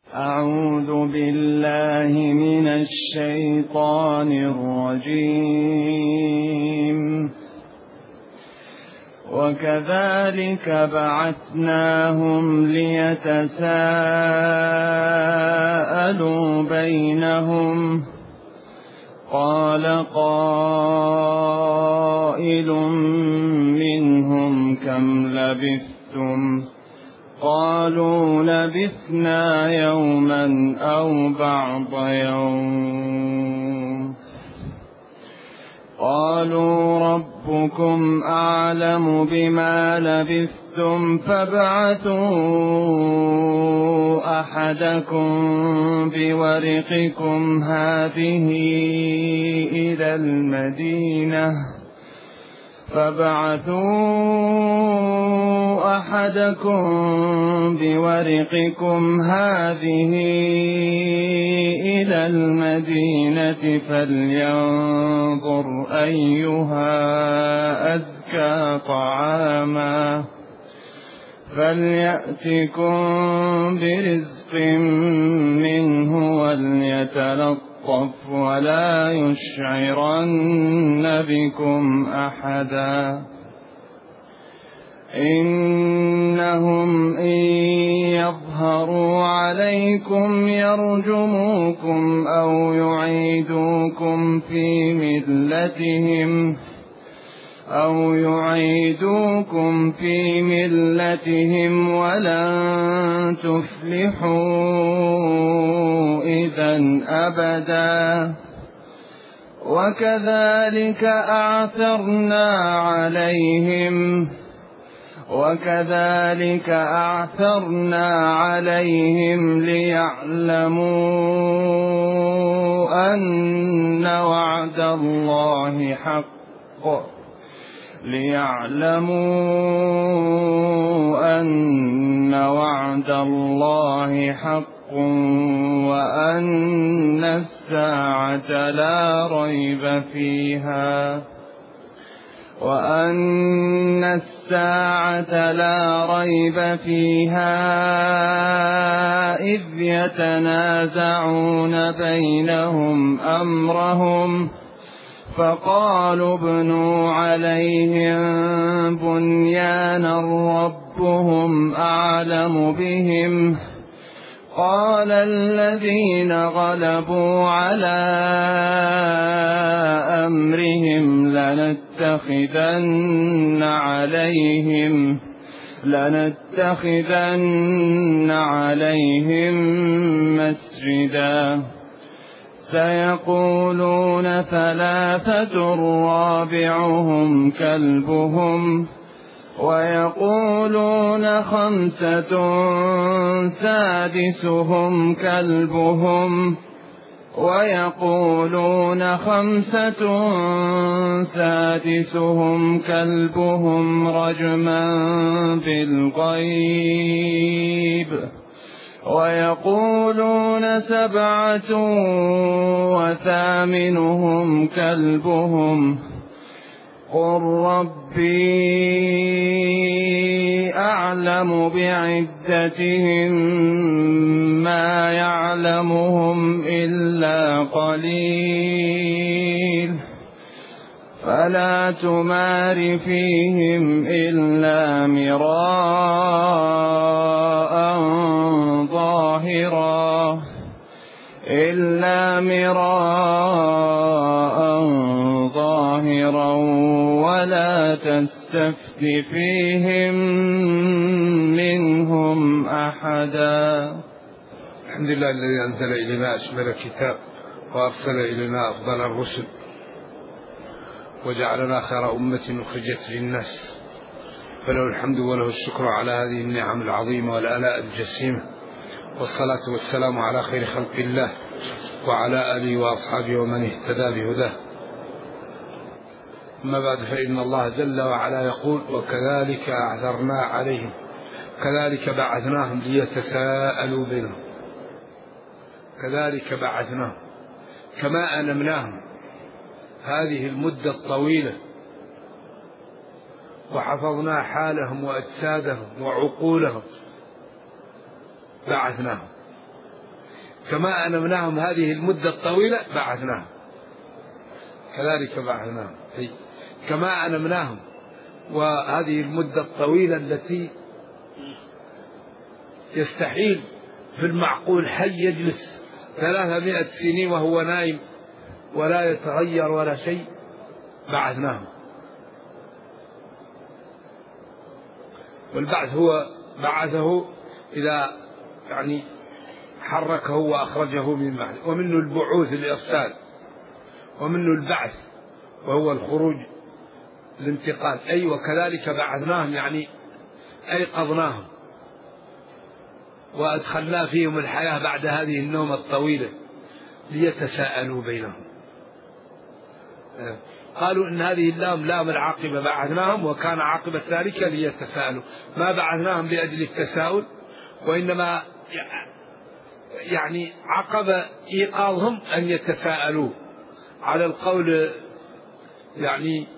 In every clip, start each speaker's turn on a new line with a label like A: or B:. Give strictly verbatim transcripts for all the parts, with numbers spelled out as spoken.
A: أعوذ بالله من الشيطان الرجيم. وكذلك بعثناهم ليتساءلوا بينهم قال قائل منهم كم لبثتم قالوا لبثنا يوما أو بعض يوم قالوا ربكم أعلم بما لبثتم فابعثوا أحدكم بورقكم هذه إلى المدينة فابعثوا أحدكم بورقكم هذه إلى المدينة فلينظر أيها أزكى طعاما فليأتكم برزق منه وليتلطف ولا يشعرن بكم أحدا إنهم إن يظهروا عليكم يرجموكم أو يعيدوكم في ملتهم أو يعيدوكم في ملتهم ولن تفلحوا إذا أبدا وكذلك أعثرنا عليهم وكذلك أعثرنا عليهم ليعلموا أن وعد الله حق ليعلموا أن وعد الله حق وأن الساعة لا ريب فيها وأن الساعة لا ريب فيها إذ يتنازعون بينهم أمرهم فقالوا ابنوا عليهم بنيانا ربهم أعلم بهم قال الذين غلبوا على أمرهم لنتخذن عليهم لنتخذن عليهم مسجدا سيقولون ثلاثة رابعهم كلبهم ويقولون خمسة سادسهم كلبهم ويقولون خمسة سادسهم كلبهم رجما بالغيب ويقولون سبعة وثامنهم كلبهم قل ربي أعلم بعدتهم ما يعلمهم إلا قليل فلا تمار فيهم إلا مراء ظاهرا إلا مراء ظاهرا ولا تستفت فيهم منهم أحدا.
B: الحمد لله الذي أنزل إلينا أشمل الكتاب وأرسل إلينا أفضل الرسل وجعلنا خير أمة أخرجت للناس فله الحمد وله الشكر على هذه النعم العظيمة والآلاء الجسيمة والصلاة والسلام على خير خلق الله وعلى آله وأصحابه ومن اهتدى بهداه. أما بعد فإن الله جل وعلا يقول وكذلك أعثرنا عليهم كذلك بعثناهم ليتساءلوا بينهم كذلك بعثناهم كما أنمناهم هذه المدة الطويلة وحفظنا حالهم وأجسادهم وعقولهم بعثناهم كما أنمناهم هذه المدة الطويلة بعثناهم، كذلك بعثناهم كما أنمناهم. وهذه المدة الطويلة التي يستحيل في المعقول حي يجلس ثلاثمائة سنين وهو نايم ولا يتغير ولا شيء، بعثناهم. والبعث هو بعثه إذا يعني حركه وأخرجه من المحل، ومنه البعوث الإرسال، ومنه البعث وهو الخروج الانتقال. أي وكذلك بعثناهم يعني أيقظناهم وأدخلنا فيهم الحياة بعد هذه النومة الطويلة ليتساءلوا بينهم. قالوا إن هذه اللام لام العاقبة، بعثناهم وكان عاقبة ذلك ليتساءلوا، ما بعثناهم لأجل التساؤل، وإنما يعني عقب إيقاظهم أن يتساءلوا على القول يعني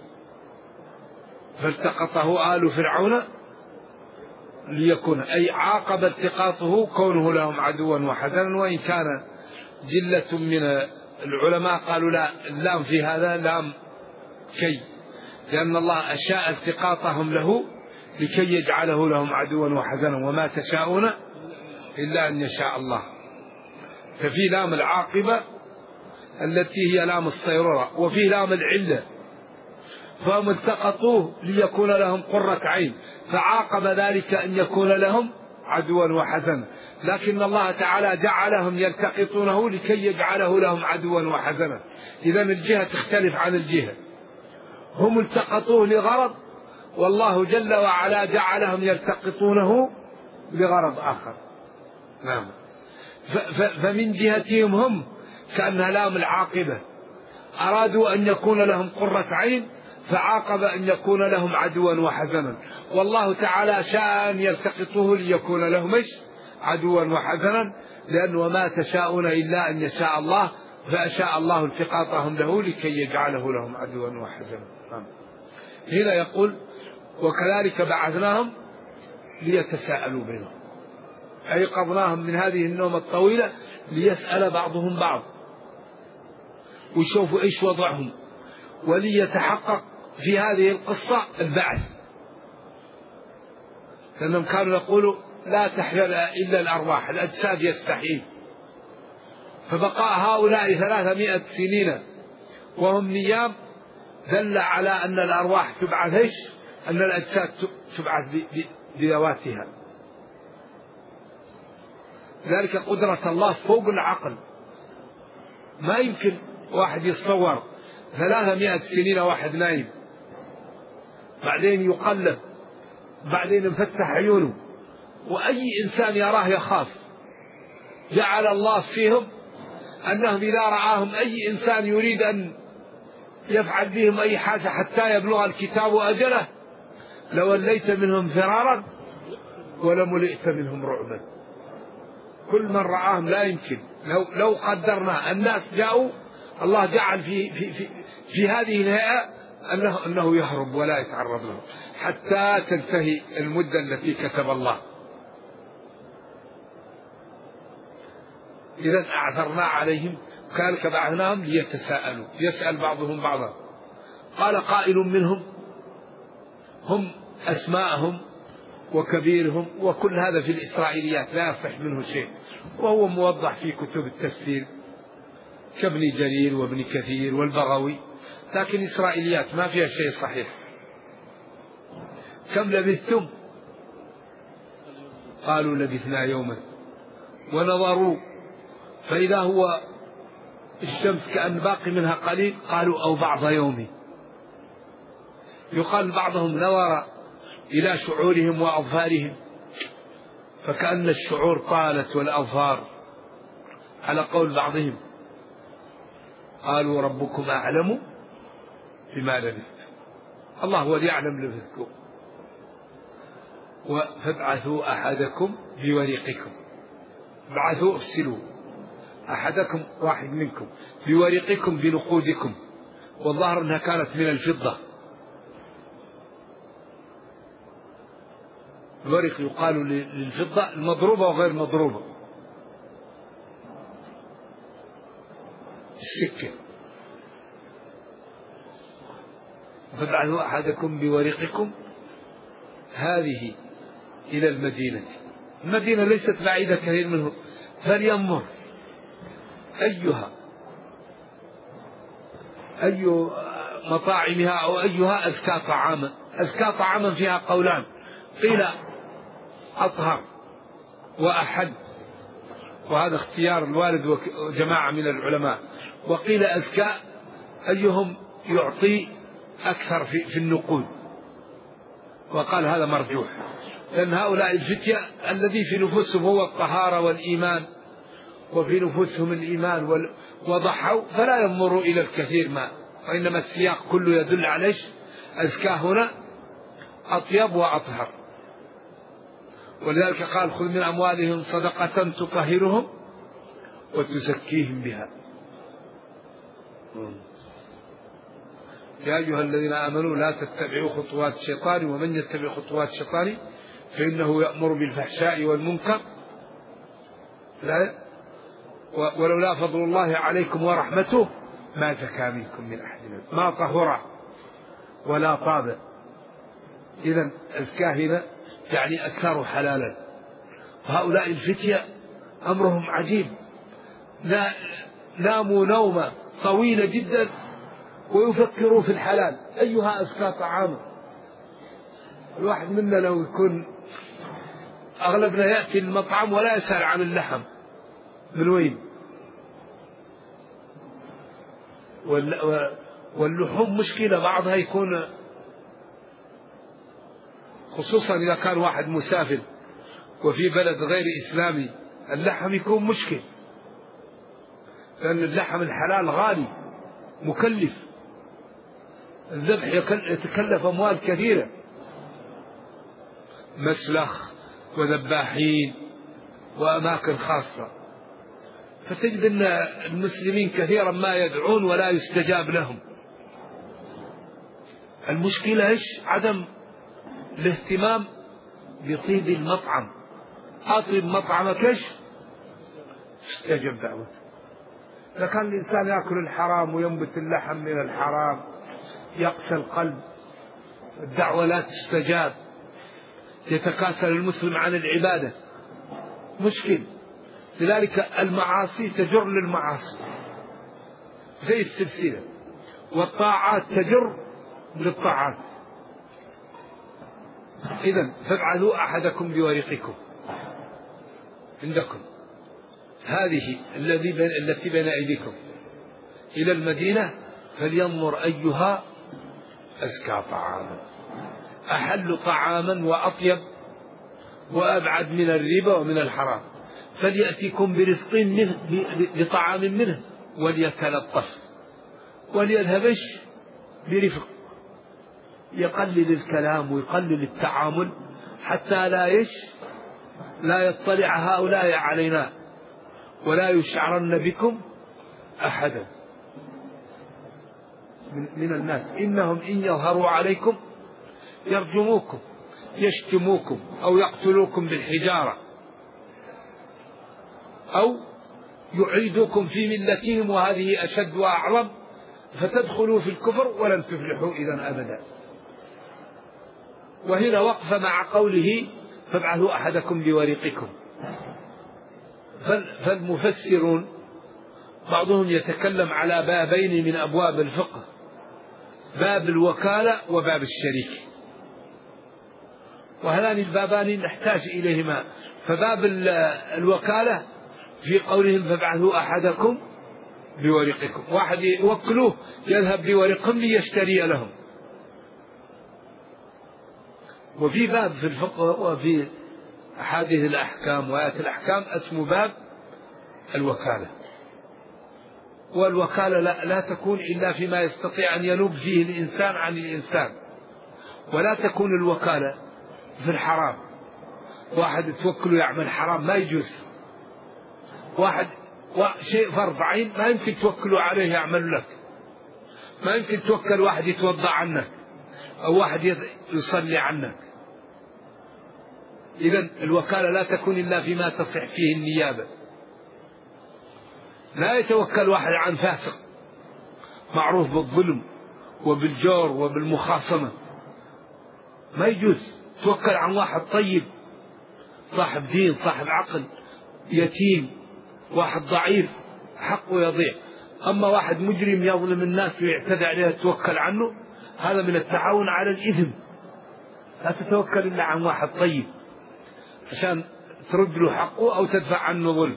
B: فالتقطه آل فرعون ليكون، أي عاقب التقاطه كونه لهم عدوا وحزنا. وإن كان جلة من العلماء قالوا لا، اللام في هذا لام كي، لأن الله أشاء التقاطهم له لكي يجعله لهم عدوا وحزنا، وما تشاءون إلا أن يشاء الله. ففي لام العاقبة التي هي لام الصيرورة، وفي لام العلة، فهم التقطوه ليكون لهم قرة عين، فعاقب ذلك أن يكون لهم عدوا وحزنا، لكن الله تعالى جعلهم يلتقطونه لكي يجعله لهم عدوا وحزنا. إذن الجهة تختلف عن الجهة، هم التقطوه لغرض، والله جل وعلا جعلهم يلتقطونه لغرض آخر. نعم. فمن جهتهم هم كأنها لام العاقبة، أرادوا أن يكون لهم قرة عين فعاقب أن يكون لهم عدوا وحزنا، والله تعالى شاء أن يلتقطوه ليكون لهم عدوا وحزنا، لأنه ما تشاءون إلا أن يشاء الله، فأشاء الله التقاطهم له لكي يجعله لهم عدوا وحزنا. هنا يقول وكذلك بعثناهم ليتساءلوا بينهم، أيقظناهم من هذه النومة الطويلة ليسأل بعضهم بعض ويشوفوا إيش وضعهم، وليتحقق في هذه القصة البعث، لأنهم كانوا يقولوا لا تحيا إلا الأرواح، الأجساد يستحيل. فبقاء هؤلاء ثلاثمائة سنين وهم نيام دل على أن الأرواح تبعث إيش؟ أن الأجساد تبعث بذواتها. ذلك قدرة الله فوق العقل، ما يمكن واحد يتصور ثلاثمائة سنين واحد نايم، بعدين يقلب، بعدين يفتح عيونه، وأي إنسان يراه يخاف. جعل الله فيهم أنهم إذا رآهم أي إنسان يريد أن يفعل بهم أي حاجة حتى يبلغ الكتاب أجله لوليت منهم فرارا ولملئت منهم رعبا. كل من رآهم لا يمكن، لو, لو قدرنا الناس جاءوا، الله جعل في, في, في, في هذه الهيئة أنه, أنه يهرب ولا يتعرض له حتى تنتهي المدة التي كتب الله. إذن أعثرنا عليهم كذلك بعثناهم ليتساءلوا، يسأل بعضهم بعضا. قال قائل منهم، هم أسماءهم وكبيرهم وكل هذا في الإسرائيليات لا يصح منه شيء، وهو موضح في كتب التفسير كابن جرير وابن كثير والبغوي، لكن إسرائيليات ما فيها شيء صحيح. كم لبثتم؟ قالوا لبثنا يوما، ونظروا فإذا هو الشمس كأن باقي منها قليل، قالوا أو بعض يوم. يقال بعضهم نظر إلى شعورهم وأظفارهم فكأن الشعور طالت والأظفار، على قول بعضهم قالوا ربكم أعلم بما لبثتم، الله هو يعلم لبثكم، فابعثوا أحدكم بورقكم، ابعثوا افسلوا أحدكم واحد منكم بورقكم بنقودكم، والظاهر أنها كانت من الفضة. الورق يقال للفضة المضروبة وغير مضروبة. السكة. فابعثوا أحدكم بورقكم هذه إلى المدينة. المدينة ليست بعيدة كثير منه، فلينظر أيها أي مطاعمها أو أيها أزكى طعاما. أزكى طعاما فيها قولان، قيل أطهر وأحد، وهذا اختيار الوالد وجماعة من العلماء، وقيل أزكى أيهم يعطي أكثر في, في النقود، وقال هذا مرجوح، لأن هؤلاء الفتية الذي في نفوسهم هو الطهارة والإيمان، وفي نفوسهم الإيمان وضحوا، فلا ينظروا إلى الكثير ما، وإنما السياق كله يدل على أزكى هنا أطيب وأطهر. ولذلك قال خذ من أموالهم صدقة تطهرهم وتزكيهم بها. يا أيها الذين آمنوا لا تتبعوا خطوات الشيطان ومن يتبع خطوات الشيطان فإنه يأمر بالفحشاء والمنكر لا ولولا فضل الله عليكم ورحمته ما زكى منكم من أحد، ما طهر ولا طاب. إذن الكاهنة يعني أكثر حلالا. وهؤلاء الفتية أمرهم عجيب، ناموا نومة طويلة جدا ويفكروا في الحلال أيها أزكى طعاما. الواحد منا لو يكون أغلبنا يأتي المطعم ولا يسأل عن اللحم من وين، واللحوم مشكلة، بعضها يكون خصوصا إذا كان واحد مسافر وفي بلد غير إسلامي اللحم يكون مشكل، لأن اللحم الحلال غالي مكلف، الذبح يتكلف أموال كثيرة، مسلخ وذباحين وأماكن خاصة. فتجد أن المسلمين كثيرا ما يدعون ولا يستجاب لهم. المشكلة إيش؟ عدم الاهتمام بطيب المطعم. أطيب مطعمك إيش؟ استجب دعوته. إذا كان الإنسان يأكل الحرام وينبت اللحم من الحرام يقسى القلب، الدعوة لا تستجاب، يتكاسل المسلم عن العبادة، مشكل. لذلك المعاصي تجر للمعاصي زي السلسلة، والطاعات تجر للطاعات. إذن فابعثوا أحدكم بورقكم عندكم هذه الذي بين التي بين أيديكم إلى المدينة فلينظر أيها أزكى طعاما، أحل طعاما وأطيب وأبعد من الربا ومن الحرام، فليأتيكم برزق منه بطعام منه وليتلطف وليذهب برفق، يقلل الكلام ويقلل التعامل حتى لا يش لا يطلع هؤلاء علينا ولا يشعرن بكم أحدا من الناس، إنهم إن يظهروا عليكم يرجموكم يشتموكم أو يقتلوكم بالحجارة أو يعيدوكم في ملتهم وهذه أشد وأعظم فتدخلوا في الكفر ولن تفلحوا إذن أبدا. وهنا وقف مع قوله فابعثوا أحدكم بورقكم. فالمفسرون بعضهم يتكلم على بابين من أبواب الفقه، باب الوكالة وباب الشريك، وهذان البابان نحتاج إليهما. فباب الوكالة في قولهم فابعثوا أحدكم بورقكم، واحد يوكلوه يذهب بورقهم ليشتري لهم. وفي باب في الفقه وفي أحاديث الأحكام وآيات الأحكام اسمه باب الوكالة، والوكالة لا, لا تكون إلا فيما يستطيع أن ينوب فيه الإنسان عن الإنسان، ولا تكون الوكالة في الحرام. واحد توكله يعمل حرام ما يجوز، واحد شيء فرض عين ما يمكن توكله عليه يعمل لك، ما يمكن توكل واحد يتوضأ عنك أو واحد يصلي عنك. إذن الوكالة لا تكون إلا فيما تصح فيه النيابة. لا يتوكل واحد عن فاسق معروف بالظلم وبالجور وبالمخاصمة، ما يجوز. توكل عن واحد طيب صاحب دين صاحب عقل، يتيم واحد ضعيف حقه يضيع. أما واحد مجرم يظلم الناس ويعتدى عليها توكل عنه، هذا من التعاون على الإثم. لا تتوكل إلا عن واحد طيب عشان ترد له حقه أو تدفع عنه ظلم.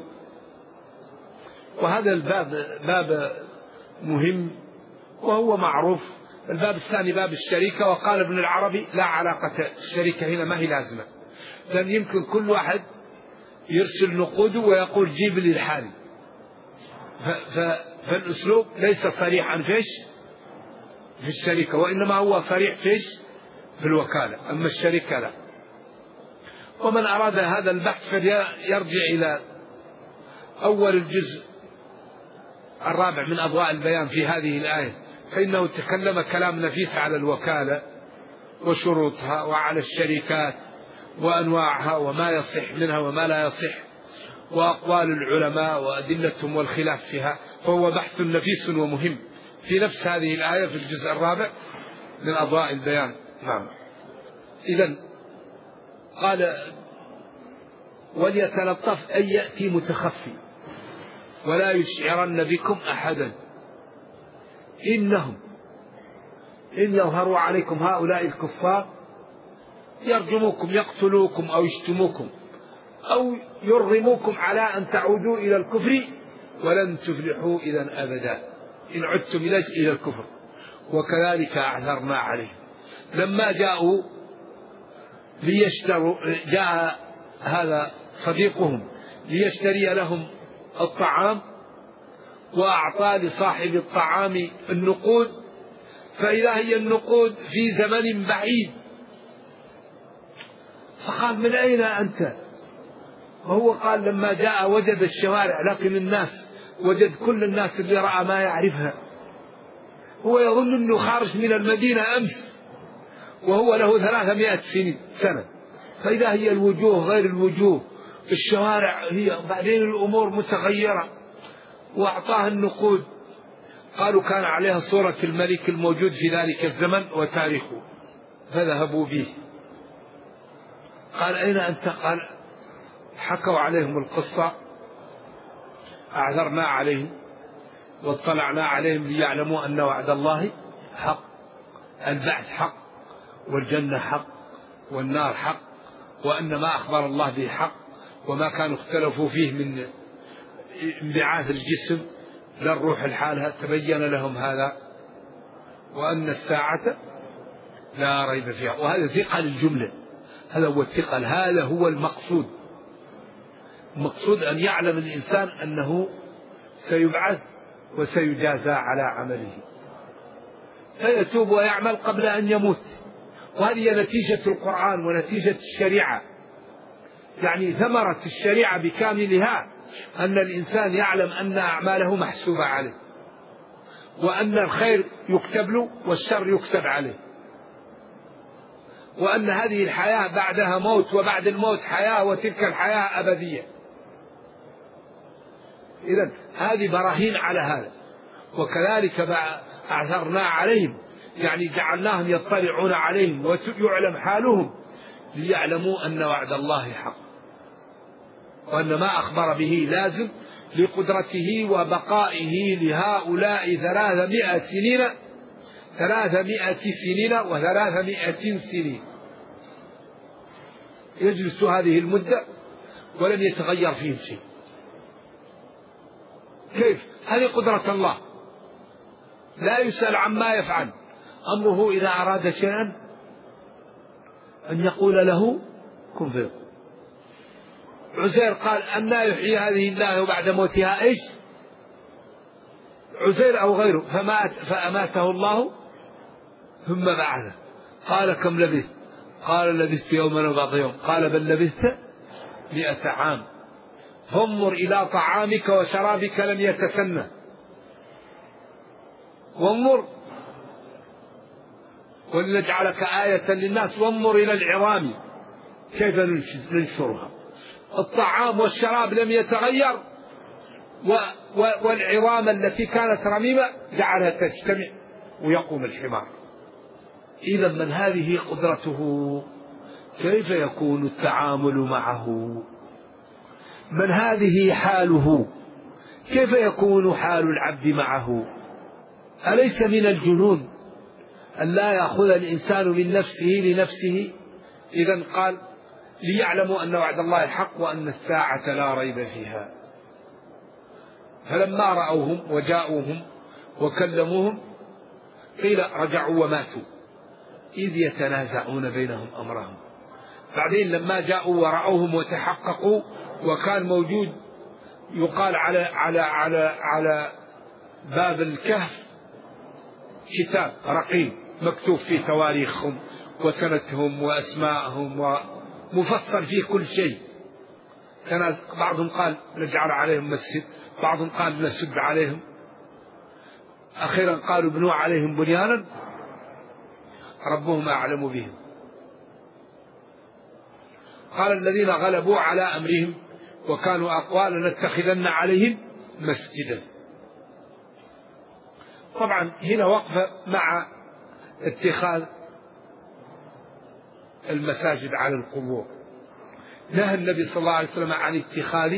B: وهذا الباب باب مهم وهو معروف. الباب الثاني باب الشركة. وقال ابن العربي لا علاقة الشركة هنا ما هي لازمة، لأن يمكن كل واحد يرسل نقوده ويقول جيب لي الحالي، فالأسلوب ليس صريحا فيش في الشركة، وإنما هو صريح فيش في الوكالة. أما الشركة لا. ومن أراد هذا البحث فليرجع إلى أول الجزء الرابع من أضواء البيان في هذه الآية، فإنه تكلم كلام نفيس على الوكالة وشروطها وعلى الشركات وأنواعها وما يصح منها وما لا يصح وأقوال العلماء وأدلتهم والخلاف فيها. فهو بحث نفيس ومهم في نفس هذه الآية في الجزء الرابع من أضواء البيان. نعم. إذن قال وليتلطف أن يأتي متخفي ولا يشعرن بكم أحدا إنهم إن يظهروا عليكم هؤلاء الكفار يرجموكم يقتلوكم أو يشتموكم أو يرغموكم على أن تعودوا إلى الكفر ولن تفلحوا إذا أبدا إن عدتم إلى الكفر. وكذلك أعثرنا عليهم لما جاءوا ليشتروا، جاء هذا صديقهم ليشتري لهم الطعام وأعطى لصاحب الطعام النقود، فإذا هي النقود في زمن بعيد، فقال من أين أنت؟ وهو قال لما جاء وجد الشوارع، لكن الناس وجد كل الناس اللي رأى ما يعرفها. هو يظن أنه خارج من المدينة أمس وهو له ثلاثمائة سنة، فإذا هي الوجوه غير الوجوه، الشوارع هي، بعدين الأمور متغيرة. وأعطاه النقود، قالوا كان عليها صورة الملك الموجود في ذلك الزمن وتاريخه، فذهبوا به. قال أين أنت؟ قال حكوا عليهم القصة، أعذرنا عليهم واطلعنا عليهم ليعلموا أن وعد الله حق، البعث حق والجنة حق والنار حق، وأن ما أخبر الله به حق، وما كانوا اختلفوا فيه من انبعاث الجسم للروح الحالة تبين لهم هذا، وأن الساعة لا ريب فيها. وهذا ثقل الجملة، هذا هو الثقل، هذا هو المقصود. المقصود أن يعلم الإنسان أنه سيبعث وسيجازى على عمله، فيتوب ويعمل قبل أن يموت. وهذه نتيجة القرآن ونتيجة الشريعة، يعني ثمرة الشريعة بكاملها أن الإنسان يعلم أن أعماله محسوبة عليه، وأن الخير يكتب له والشر يكتب عليه، وأن هذه الحياة بعدها موت، وبعد الموت حياة، وتلك الحياة أبدية. إذن هذه براهين على هذا. وكذلك أعثرنا عليهم، يعني جعلناهم يطلعون عليهم ويعلم حالهم ليعلموا أن وعد الله حق، وأن ما أخبر به لازم لقدرته وبقائه لهؤلاء ثلاثمائة سنين ثلاثمائة سنين وثلاثمائة سنين، يجلس هذه المدة ولم يتغير فيهم شيء. كيف؟ هذه قدرة الله، لا يسأل عما يفعل، أمره إذا أراد شيئا أن يقول له كن فيكون. عزير قال أن لا يحيي هذه الله بعد موتها، إيش؟ عزير أو غيره، فمات فأماته الله ثم بعثه. قال كم لبثت؟ قال لبثت يوما وبعض يوم. قال بل لبثت مئة عام. فانظر إلى طعامك وشرابك لم يتسنى، وانظر ولنجعلك آية للناس، وانظر إلى العظام كيف ننشرها. الطعام والشراب لم يتغير، والعظام التي كانت رميمة جعلها تجتمع ويقوم الحمار. إذا من هذه قدرته كيف يكون التعامل معه؟ من هذه حاله كيف يكون حال العبد معه؟ أليس من الجنون أن لا يأخذ الإنسان من نفسه لنفسه؟ إذن قال ليعلموا أن وعد الله حق وأن الساعة لا ريب فيها. فلما رأوهم وجاءوهم وكلموهم قيل رجعوا وماتوا إذ يتنازعون بينهم أمرهم. بعدين لما جاءوا ورأوهم وتحققوا وكان موجود يقال على على على على باب الكهف كتاب رقيم مكتوب فيه تواريخهم وسنتهم وأسماءهم ومفصل فيه كل شيء. كان بعضهم قال نجعل عليهم مسجد، بعضهم قال نسد عليهم، أخيرا قالوا بنوا عليهم بنيانا ربهم أعلم بهم. قال الذين غلبوا على أمرهم وكانوا أقوى لنتخذن عليهم مسجدا. طبعا هنا وقفة مع اتخاذ المساجد على القبور. نهى النبي صلى الله عليه وسلم عن اتخاذ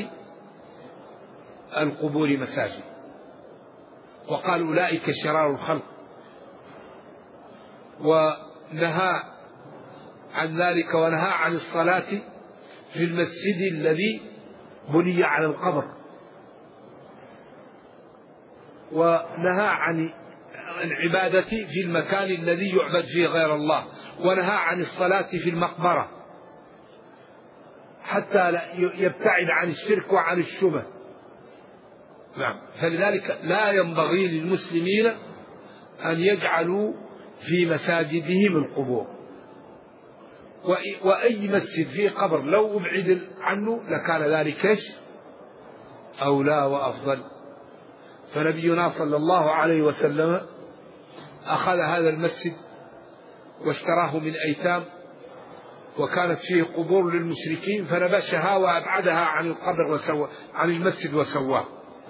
B: القبور مساجد، وقال أولئك شرار الخلق، ونهى عن ذلك ونهى عن الصلاة في المسجد الذي بني على القبر، ونهى عن العبادة في المكان الذي يعبد فيه غير الله، ونهى عن الصلاة في المقبرة حتى يبتعد عن الشرك وعن الشبه. نعم. فلذلك لا ينبغي للمسلمين أن يجعلوا في مساجدهم القبور، وأي مسجد فيه قبر لو أبعد عنه لكان ذلك أولى وأفضل. فنبينا صلى الله عليه وسلم أخذ هذا المسجد واشتراه من أيتام، وكانت فيه قبور للمشركين فنبشها وأبعدها عن القبر وسوى عن المسجد وسواه،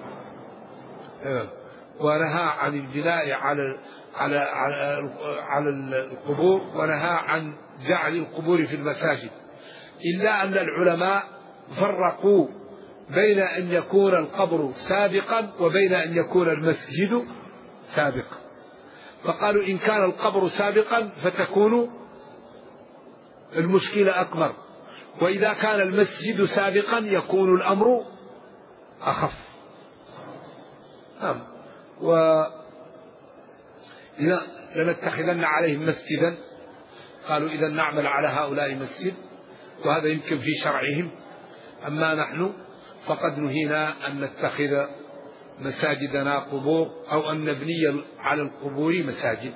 B: ونهى عن البناء على على على على القبور، ونهى عن جعل القبور في المساجد، إلا أن العلماء فرقوا بين أن يكون القبر سابقا وبين أن يكون المسجد سابقا. فقالوا إن كان القبر سابقا فتكون المشكلة أكبر، وإذا كان المسجد سابقا يكون الأمر أخف. نعم. ولنتخذن عليهم مسجدا، قالوا إذا نعمل على هؤلاء مسجد، وهذا يمكن في شرعهم. أما نحن فقد نهينا أن نتخذ مساجدنا قبور أو أن نبني على القبور مساجد،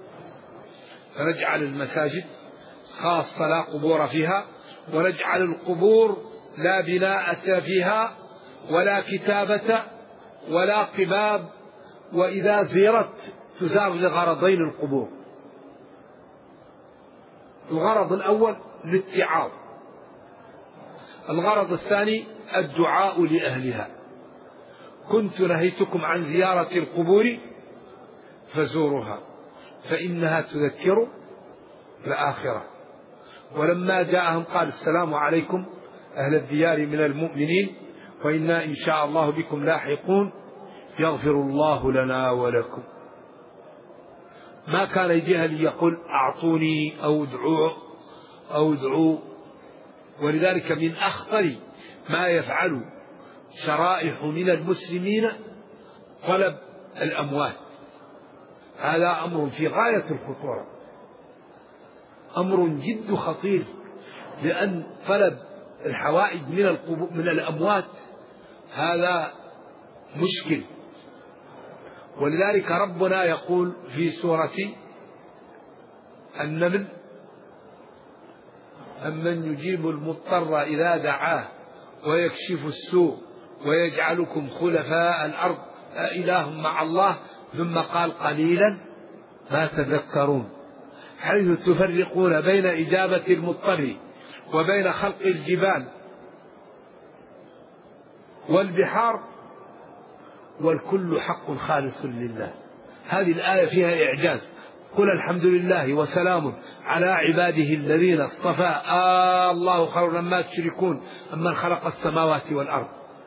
B: فنجعل المساجد خاصة لا قبور فيها، ونجعل القبور لا بناء فيها ولا كتابة ولا قباب، وإذا زيرت تزار لغرضين القبور. الغرض الأول الاتعاظ، الغرض الثاني الدعاء لأهلها. كنت نهيتكم عن زيارة القبور فزورها فإنها تذكر الآخرة. ولما جاءهم قال السلام عليكم أهل الديار من المؤمنين وإنا إن شاء الله بكم لاحقون يغفر الله لنا ولكم. ما كان يجيها ليقول أعطوني أو ادعوا أو ادعوا. ولذلك من أخطر ما يفعل شرائح من المسلمين طلب الأموال. هذا أمر في غاية الخطورة، أمر جد خطير، لأن طلب الحوائج من من الأموات هذا مشكل. ولذلك ربنا يقول في سورة النمل أمن يجيب المضطر إذا دعاه ويكشف السوء ويجعلكم خلفاء الأرض أإله مع الله، ثم قال قليلا ما تذكرون، حيث تفرقون بين إجابة المضطر وبين خلق الجبال والبحار والكل حق خالص لله. هذه الآية فيها إعجاز. قل الحمد لله وسلام على عباده الذين اصطفى آه الله خير مما تشركون أمن خلق السماوات والأرض.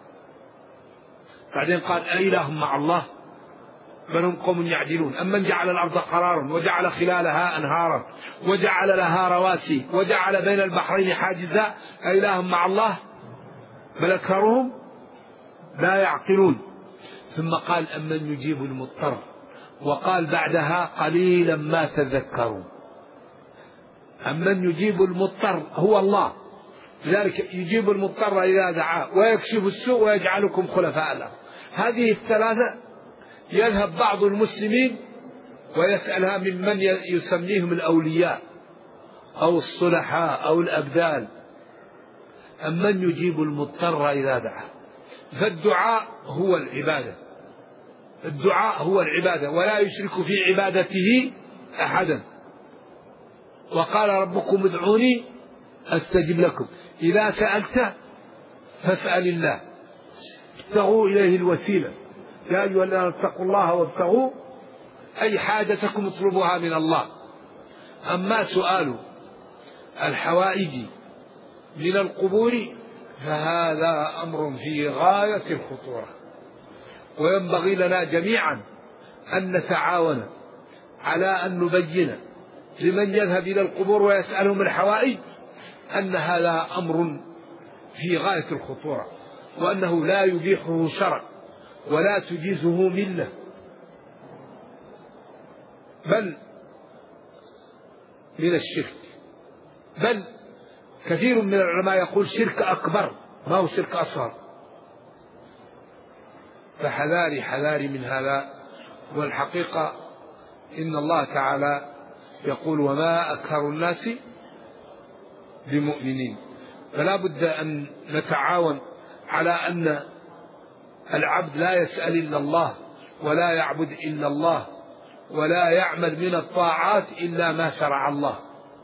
B: بعدين قال أإله مع الله بل هم قوم يعدلون أمن جعل الأرض قرارا وجعل خلالها أنهارا وجعل لها رواسي وجعل بين البحرين حاجزا أإله مع الله بل أكثرهم لا يعقلون. ثم قال أمن يجيب المضطر وقال بعدها قليلا ما تذكرون. أمن يجيب المضطر هو الله، لذلك يجيب المضطر إذا دعاه ويكشف السوء ويجعلكم خلفاء الأرض. هذه الثلاثة يذهب بعض المسلمين ويسألها ممن يسميهم الأولياء أو الصلحاء أو الأبدال. أمن يجيب المضطر إذا دعاه. فالدعاء هو العبادة، الدعاء هو العبادة ولا يشرك في عبادته أحدا. وقال ربكم ادعوني أستجب لكم. إذا سألت فاسأل الله ابتغوا إليه الوسيلة يا أيها الذين اتقوا الله وابتغوا أي حاجتكم اطلبوها من الله. أما سؤال الحوائج من القبور فهذا أمر في غاية الخطورة، وينبغي لنا جميعا أن نتعاون على أن نبين لمن يذهب إلى القبور ويسألهم الحوائج أن هذا أمر في غاية الخطورة، وأنه لا يبيحه شرع ولا تجيزه ملة، بل من الشرك. بل كثير من العلماء يقول شرك أكبر ما هو شرك أصغر. فحذاري حذاري من هذا. والحقيقة إن الله تعالى يقول وما أكثر الناس بمؤمنين. فلا بد أن نتعاون على أن العبد لا يسأل إلا الله ولا يعبد إلا الله ولا يعمل من الطاعات إلا ما شرع الله.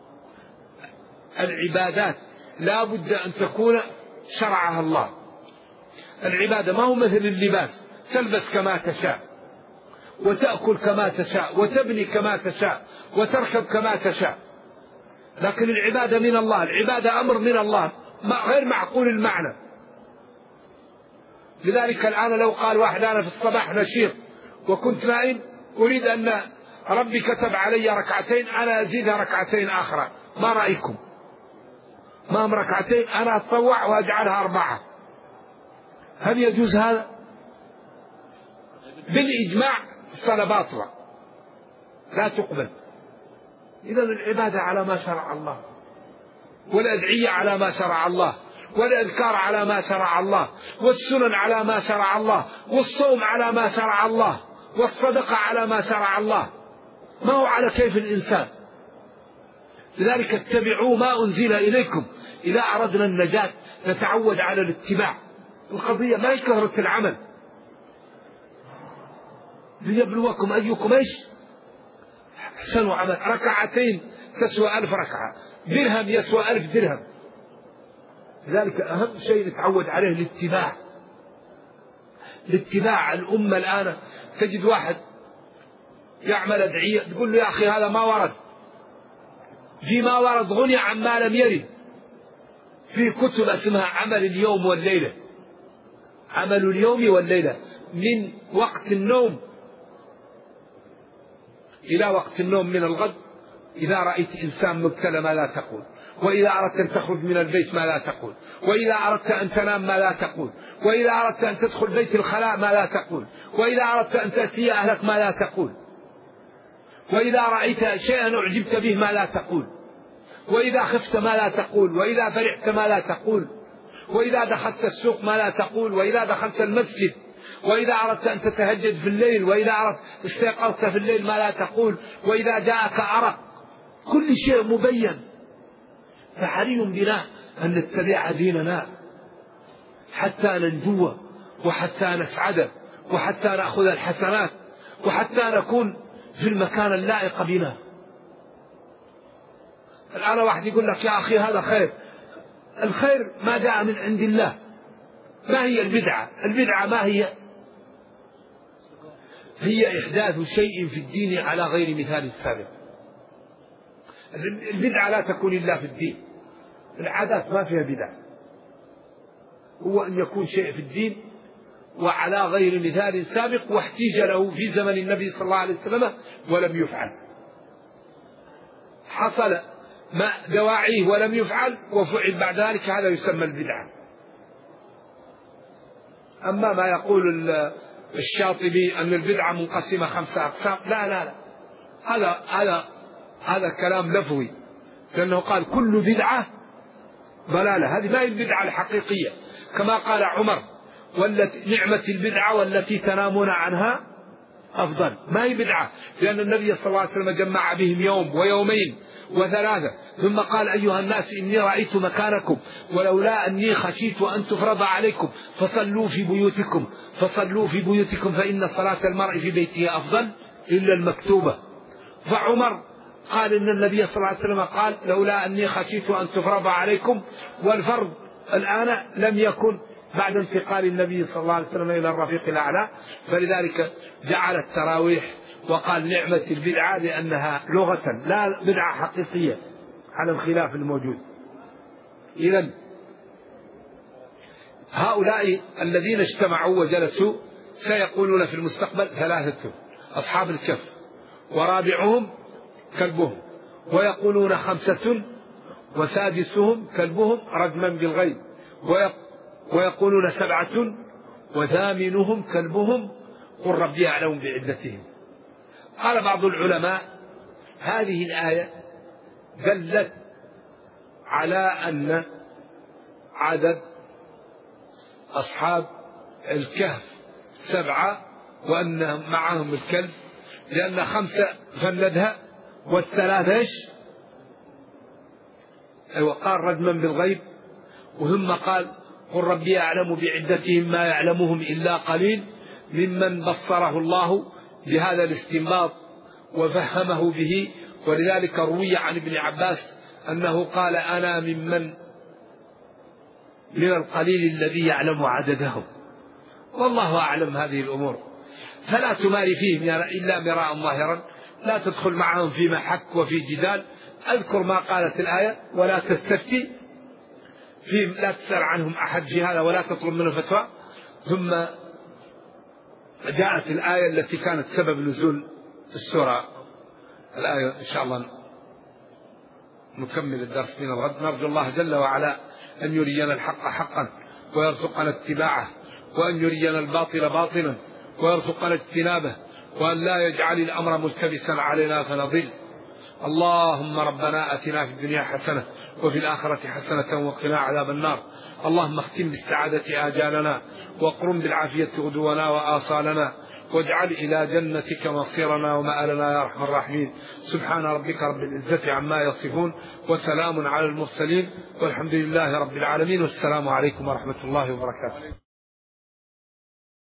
B: العبادات لا بد أن تكون شرعها الله. العبادة ما هو مثل اللباس، تلبس كما تشاء وتأكل كما تشاء وتبني كما تشاء وتركب كما تشاء، لكن العبادة من الله. العبادة أمر من الله غير معقول المعنى. لذلك الآن لو قال واحد أنا في الصباح نشيط وكنت نائم أريد أن ربي كتب علي ركعتين أنا أزيدها ركعتين آخرى، ما رأيكم؟ ما هم ركعتين أنا أتطوع وأجعلها أربعة، هل يجوز هذا؟ بالإجماع الصلاة باطلة لا تقبل. إذا العبادة على ما شرع الله، والأدعية على ما شرع الله، والأذكار على ما شرع الله، والسنن على ما شرع الله، والصوم على ما شرع الله، والصدقة على ما شرع الله، ما هو على كيف الإنسان. لذلك اتبعوا ما أنزل إليكم. إذا أردنا النجاة نتعود على الاتباع. القضية ما هي كثرة العمل، ليبلوكم أيكم إيش أحسن عمل. ركعتين تسوى ألف ركعة، درهم يسوى ألف درهم. لذلك أهم شيء نتعود عليه الاتباع. الاتباع. الأمة الآن تجد واحد يعمل أدعية تقول له يا أخي هذا ما ورد، فيما ورد غني عما لم يرد. في كتب اسمها عمل اليوم والليلة، عمل اليوم والليلة، من وقت النوم إلى وقت النوم من الغد. إذا رأيت إنسان مبتلى ما لا تقول، وإذا أردت أن تخرج من البيت ما لا تقول، وإذا أردت أن تنام ما لا تقول، وإذا أردت أن تدخل بيت الخلاء ما لا تقول، وإذا أردت أن تأتي أهلك ما لا تقول، وإذا رأيت شيئا أعجبت به ما لا تقول، وإذا خفت ما لا تقول، وإذا فرحت ما لا تقول، وإذا دخلت السوق ما لا تقول، وإذا دخلت المسجد، وإذا أردت أن تتهجد في الليل، وإذا أردت استيقظت في الليل ما لا تقول، وإذا جاءك عرق. كل شيء مبين. فحري بنا أن نتبع ديننا حتى ننجو وحتى نسعد وحتى نأخذ الحسنات وحتى نكون في المكان اللائق بنا. الآن واحد يقول لك يا أخي هذا خير. الخير ما جاء من عند الله. ما هي البدعة؟ البدعة ما هي؟ هي إحداث شيء في الدين على غير مثال سابق. البدعة لا تكون إلا في الدين، العادات ما فيها بدعة، هو أن يكون شيء في الدين وعلى غير مثال سابق واحتيج له في زمن النبي صلى الله عليه وسلم ولم يفعل، حصل ما دواعيه ولم يفعل وفعل بعد ذلك، هذا يسمى البدعة. أما ما يقول الشاطبي أن البدعة منقسمة خمسة أقسام، لا لا لا، هذا هذا هذا كلام لفظي، لأنه قال كل بدعة ضلالة، هذه ما هي البدعة الحقيقية، كما قال عمر والتي نعمة البدعة والتي تنامون عنها أفضل، ما هي بدعة، لأن النبي صلى الله عليه وسلم جمع بهم يوم ويومين وثلاثة، ثم قال أيها الناس إني رأيت مكانكم ولولا أني خشيت أن تفرض عليكم فصلوا في بيوتكم فصلوا في بيوتكم فإن صلاة المرء في بيته أفضل إلا المكتوبة. فعمر قال إن النبي صلى الله عليه وسلم قال لولا أني خشيت أن تفرض عليكم، والفرض الآن لم يكن بعد انتقال النبي صلى الله عليه وسلم إلى الرفيق الأعلى، فلذلك جعل التراويح وقال نعمة البدعة لأنها لغة لا بدعة حقيقية على الخلاف الموجود. إذن هؤلاء الذين اجتمعوا وجلسوا سيقولون في المستقبل ثلاثة أصحاب الكهف ورابعهم كلبهم، ويقولون خمسة وسادسهم كلبهم رجما بالغيب، ويقولون سبعة وثامنهم كلبهم قل ربي أعلم بعدتهم. قال بعض العلماء هذه الآية دلت على أن عدد أصحاب الكهف سبعة وأن معهم الكلب، لأن خمسة فندها والثلاثة إيش؟ وقال رجما بالغيب، وثم قال قل ربي أعلم بعدتهم ما يعلمهم إلا قليل ممن بصره الله بهذا الاستنباط وفهمه به. ولذلك روي عن ابن عباس أنه قال أنا ممن من القليل الذي يعلم عددهم، والله أعلم هذه الأمور، فلا تماري فيهم إلا مراء ظاهرا، لا تدخل معهم في محك وفي جدال، أذكر ما قالت الآية ولا تستفتي فيهم، لا تسأل عنهم أحد في هذا ولا تطلب منه فتوى. ثم جاءت الآية التي كانت سبب نزول السورة، الآية إن شاء الله نكمل الدرس من الغد. نرجو الله جل وعلا أن يرينا الحق حقا ويرزقنا اتباعه، وأن يرينا الباطل باطلا ويرزقنا اجتنابه، وأن لا يجعل الأمر ملتبسا علينا فنضل. اللهم ربنا آتنا في الدنيا حسنة وفي الآخرة حسنة وقنا عذاب النار. اللهم اختم بالسعادة آجالنا واقرم بالعافية غدونا وآصالنا، واجعل إلى جنتك مصيرنا ومآلنا يا أرحم الراحمين. سبحان ربك رب العزة عما يصفون وسلام على المرسلين والحمد لله رب العالمين، والسلام عليكم ورحمة الله وبركاته.